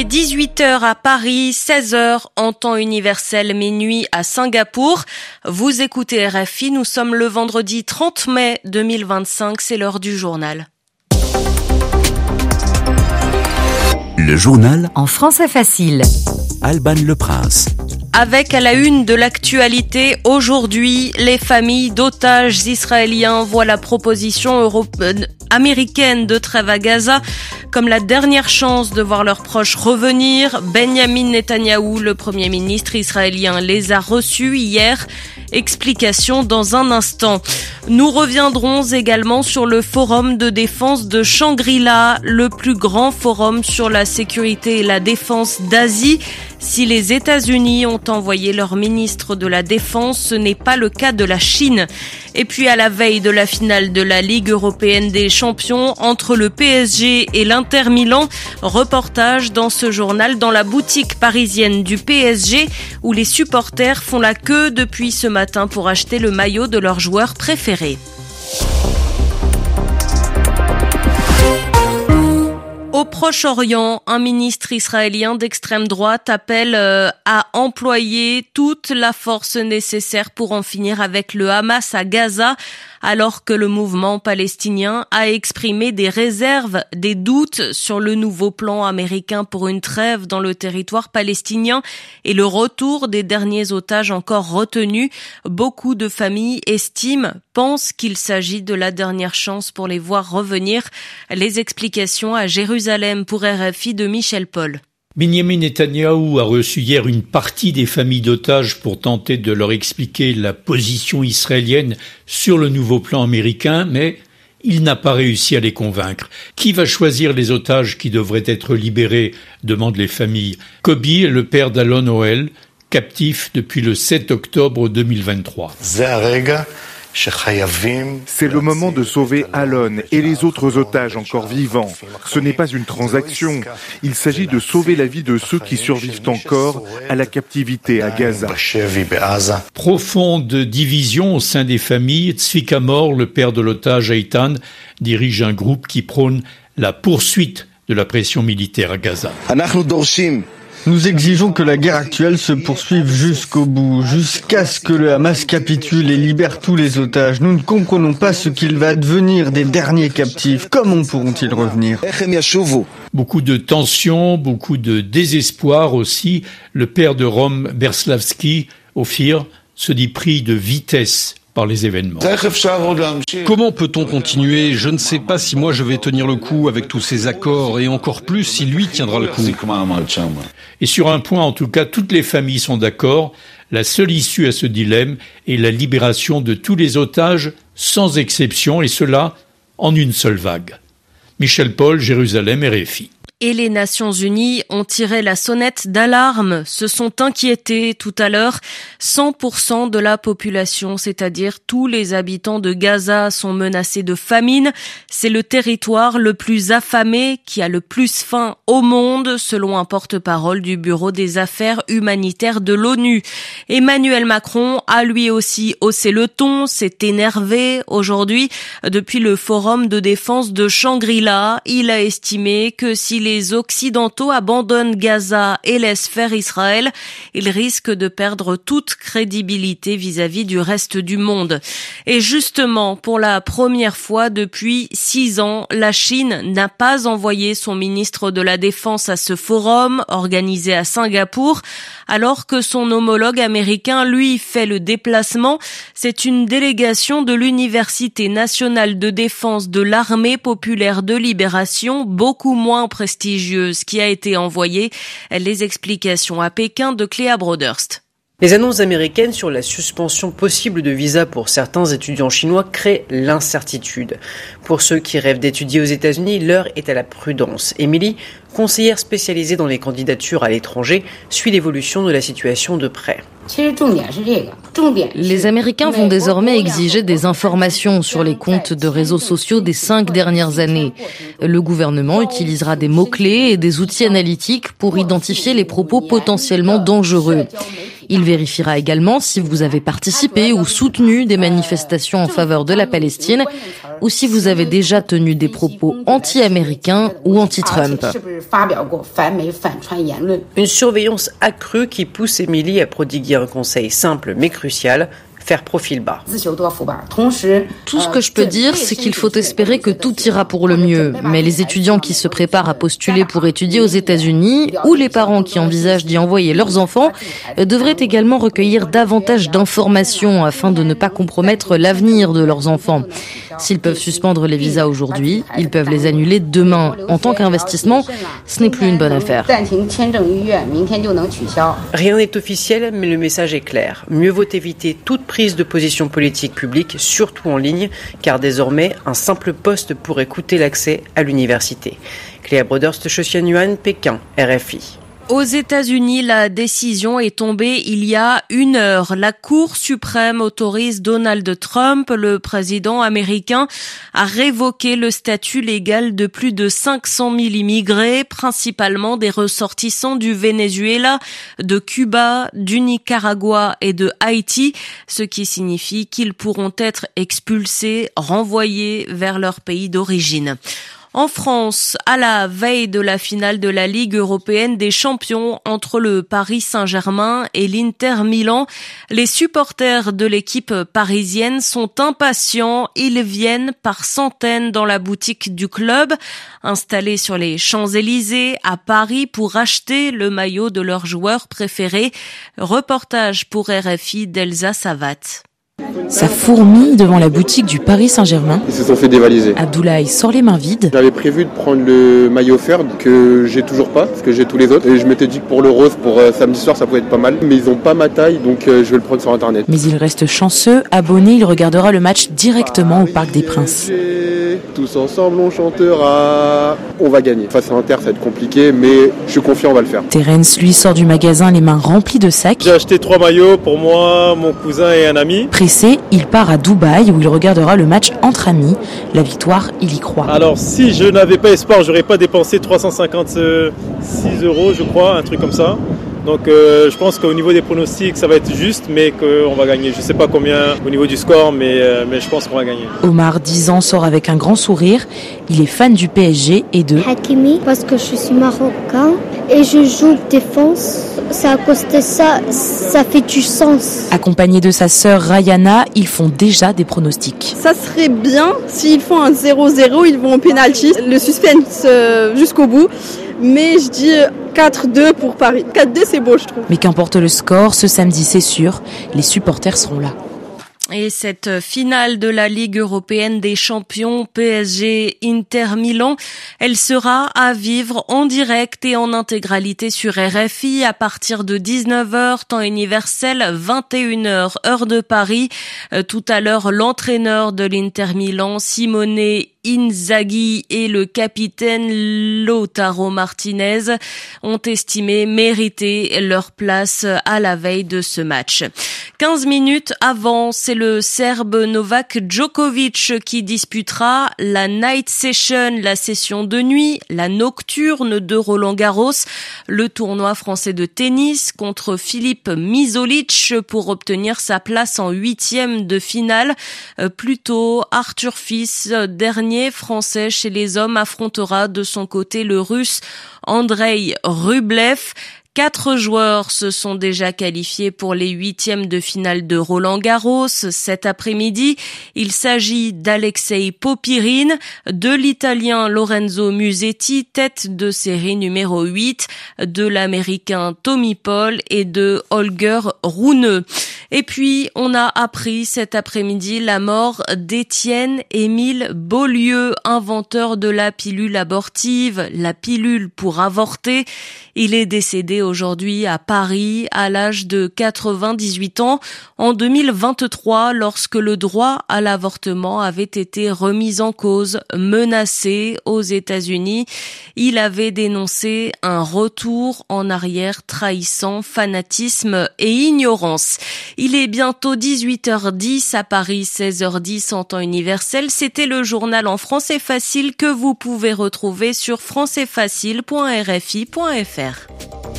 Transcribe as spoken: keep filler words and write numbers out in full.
est dix-huit heures à Paris, seize heures en temps universel, minuit à Singapour. Vous écoutez R F I, nous sommes le vendredi trente mai deux mille vingt-cinq, c'est l'heure du journal. Le journal en français facile. Alban Leprince. Avec à la une de l'actualité, aujourd'hui, les familles d'otages israéliens voient la proposition européenne, américaine de trêve à Gaza comme la dernière chance de voir leurs proches revenir. Benjamin Netanyahou, le Premier ministre israélien, les a reçus hier. Explication dans un instant. Nous reviendrons également sur le forum de défense de Shangri-La, le plus grand forum sur la sécurité et la défense d'Asie. Si les États-Unis ont envoyé leur ministre de la Défense, ce n'est pas le cas de la Chine. Et puis à la veille de la finale de la Ligue européenne des champions entre le P S G et l'Inter Milan, reportage dans ce journal dans la boutique parisienne du P S G où les supporters font la queue depuis ce matin pour acheter le maillot de leur joueur préféré. Au Proche-Orient, un ministre israélien d'extrême droite appelle euh, à employer toute la force nécessaire pour en finir avec le Hamas à Gaza, alors que le mouvement palestinien a exprimé des réserves, des doutes sur le nouveau plan américain pour une trêve dans le territoire palestinien et le retour des derniers otages encore retenus. Beaucoup de familles estiment, pensent qu'il s'agit de la dernière chance pour les voir revenir. Les explications à Jérusalem pour R F I de Michel Paul. Benjamin Netanyahou a reçu hier une partie des familles d'otages pour tenter de leur expliquer la position israélienne sur le nouveau plan américain, mais il n'a pas réussi à les convaincre. Qui va choisir les otages qui devraient être libérés, demandent les familles. Kobi est le père d'Alon Ohel, captif depuis le sept octobre deux mille vingt-trois. C'est le moment de sauver Alon et les autres otages encore vivants. Ce n'est pas une transaction. Il s'agit de sauver la vie de ceux qui survivent encore à la captivité à Gaza. Profonde division au sein des familles. Tzvika Mor, le père de l'otage Eitan, dirige un groupe qui prône la poursuite de la pression militaire à Gaza. Nous exigeons que la guerre actuelle se poursuive jusqu'au bout, jusqu'à ce que le Hamas capitule et libère tous les otages. Nous ne comprenons pas ce qu'il va advenir des derniers captifs. Comment pourront-ils revenir ? Beaucoup de tensions, beaucoup de désespoir aussi. Le père de Rom Berslavski, Ophir, se dit pris de vitesse par les événements. Comment peut-on continuer ? Je ne sais pas si moi je vais tenir le coup avec tous ces accords et encore plus si lui tiendra le coup. Et sur un point, en tout cas, toutes les familles sont d'accord. La seule issue à ce dilemme est la libération de tous les otages, sans exception, et cela en une seule vague. Michel Paul, Jérusalem, R F I. Et les Nations Unies ont tiré la sonnette d'alarme, se sont inquiétés tout à l'heure. cent pour cent de la population, c'est-à-dire tous les habitants de Gaza, sont menacés de famine. C'est le territoire le plus affamé, qui a le plus faim au monde, selon un porte-parole du Bureau des Affaires humanitaires de l'ONU. Emmanuel Macron a lui aussi haussé le ton, s'est énervé aujourd'hui. Depuis le forum de défense de Shangri-La, il a estimé que si les Les Occidentaux abandonnent Gaza et laissent faire Israël, ils risquent de perdre toute crédibilité vis-à-vis du reste du monde. Et justement, pour la première fois depuis six ans, la Chine n'a pas envoyé son ministre de la Défense à ce forum organisé à Singapour, alors que son homologue américain, lui, fait le déplacement. C'est une délégation de l'Université nationale de défense de l'Armée populaire de libération, beaucoup moins prestigieuse, qui a été envoyée. Les explications à Pékin de Cléa Broderst. Les annonces américaines sur la suspension possible de visa pour certains étudiants chinois créent l'incertitude. Pour ceux qui rêvent d'étudier aux États-Unis, l'heure est à la prudence. Émilie, conseillère spécialisée dans les candidatures à l'étranger, suit l'évolution de la situation de près. Les Américains vont désormais exiger des informations sur les comptes de réseaux sociaux des cinq dernières années. Le gouvernement utilisera des mots-clés et des outils analytiques pour identifier les propos potentiellement dangereux. Il vérifiera également si vous avez participé ou soutenu des manifestations en faveur de la Palestine ou si vous avez déjà tenu des propos anti-américains ou anti-Trump. Une surveillance accrue qui pousse Émilie à prodiguer un conseil simple mais crucial: faire profil bas. Tout ce que je peux dire, c'est qu'il faut espérer que tout ira pour le mieux. Mais les étudiants qui se préparent à postuler pour étudier aux États-Unis ou les parents qui envisagent d'y envoyer leurs enfants devraient également recueillir davantage d'informations afin de ne pas compromettre l'avenir de leurs enfants. S'ils peuvent suspendre les visas aujourd'hui, ils peuvent les annuler demain. En tant qu'investissement, ce n'est plus une bonne affaire. Rien n'est officiel, mais le message est clair. Mieux vaut éviter toute prise de position politique publique, surtout en ligne, car désormais, un simple poste pourrait coûter l'accès à l'université. Cléa Broderst, Shoshan Yuan, Pékin, R F I. Aux États-Unis, la décision est tombée il y a une heure. La Cour suprême autorise Donald Trump, le président américain, à révoquer le statut légal de plus de cinq cent mille immigrés, principalement des ressortissants du Venezuela, de Cuba, du Nicaragua et de Haïti, ce qui signifie qu'ils pourront être expulsés, renvoyés vers leur pays d'origine. En France, à la veille de la finale de la Ligue européenne des champions entre le Paris Saint-Germain et l'Inter Milan, les supporters de l'équipe parisienne sont impatients. Ils viennent par centaines dans la boutique du club, installée sur les Champs-Élysées à Paris, pour acheter le maillot de leur joueur préféré. Reportage pour R F I d'Elsa Savat. Ça fourmille devant la boutique du Paris Saint-Germain. Ils se sont fait dévaliser. Abdoulaye sort les mains vides. J'avais prévu de prendre le maillot offert que j'ai toujours pas, parce que j'ai tous les autres. Et je m'étais dit que pour le rose, pour euh, samedi soir, ça pouvait être pas mal. Mais ils ont pas ma taille, donc euh, je vais le prendre sur Internet. Mais il reste chanceux. Abonné, il regardera le match directement au Parc des Princes. Tous ensemble, on chantera. On va gagner. Face à Inter, ça va être compliqué, mais je suis confiant, on va le faire. Terence, lui, sort du magasin les mains remplies de sacs. J'ai acheté trois maillots pour moi, mon cousin et un ami. Pressé, il part à Dubaï où il regardera le match entre amis. La victoire, il y croit. Alors, si je n'avais pas espoir, j'aurais pas dépensé trois cent cinquante-six euros, je crois, un truc comme ça. Donc euh, je pense qu'au niveau des pronostics, ça va être juste, mais qu'on va gagner. Je ne sais pas combien au niveau du score, mais, euh, mais je pense qu'on va gagner. Omar, dix ans, sort avec un grand sourire. Il est fan du P S G et de Hakimi, parce que je suis marocain et je joue défense. C'est à cause de ça, ça fait du sens. Accompagné de sa sœur Rayana, ils font déjà des pronostics. Ça serait bien s'ils font un zéro zéro, ils vont au penalty. Le suspense euh, jusqu'au bout. Mais je dis quatre deux pour Paris. quatre deux, c'est beau, je trouve. Mais qu'importe le score, ce samedi, c'est sûr, les supporters seront là. Et cette finale de la Ligue européenne des champions P S G Inter Milan, elle sera à vivre en direct et en intégralité sur R F I à partir de dix-neuf heures, temps universel, vingt et une heures, heure de Paris. Euh, tout à l'heure, l'entraîneur de l'Inter Milan, Simone Inzaghi, et le capitaine Lautaro Martinez ont estimé mériter leur place à la veille de ce match. quinze minutes avant, c'est le Serbe Novak Djokovic qui disputera la Night Session, la session de nuit, la nocturne de Roland-Garros, le tournoi français de tennis, contre Filip Misolic pour obtenir sa place en huitième de finale. Plus tôt, Arthur Fils, dernier français chez les hommes, affrontera de son côté le russe Andrei Rublev. Quatre joueurs se sont déjà qualifiés pour les huitièmes de finale de Roland-Garros cet après-midi. Il s'agit d'Alexei Popyrin, de l'Italien Lorenzo Musetti, tête de série numéro huit, de l'Américain Tommy Paul et de Holger Rune. Et puis, on a appris cet après-midi la mort d'Étienne-Émile Beaulieu, inventeur de la pilule abortive, la pilule pour avorter. Il est décédé aujourd'hui à Paris à l'âge de quatre-vingt-dix-huit ans en deux mille vingt-trois, lorsque le droit à l'avortement avait été remis en cause, menacé aux États-Unis. Il avait dénoncé un retour en arrière trahissant fanatisme et ignorance. Il est bientôt dix-huit heures dix à Paris, seize heures dix en temps universel. C'était le journal en français facile que vous pouvez retrouver sur français facile point r f i point f r.